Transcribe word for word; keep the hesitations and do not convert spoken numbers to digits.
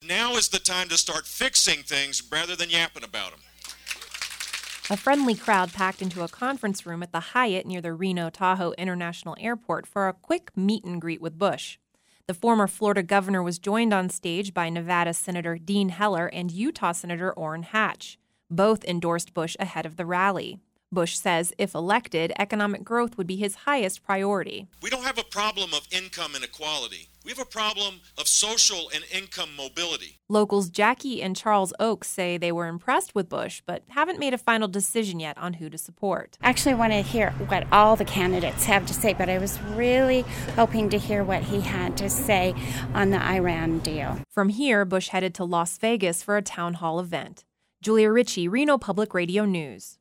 Now is the time to start fixing things rather than yapping about them. A friendly crowd packed into a conference room at the Hyatt near the Reno-Tahoe International Airport for a quick meet and greet with Bush. The former Florida governor was joined on stage by Nevada Senator Dean Heller and Utah Senator Orrin Hatch. Both endorsed Bush ahead of the rally. Bush says if elected, economic growth would be his highest priority. We don't have a problem of income inequality. We have a problem of social and income mobility. Locals Jackie and Charles Oaks say they were impressed with Bush, but haven't made a final decision yet on who to support. I actually want to hear what all the candidates have to say, but I was really hoping to hear what he had to say on the Iran deal. From here, Bush headed to Las Vegas for a town hall event. Julia Ritchie, Reno Public Radio News.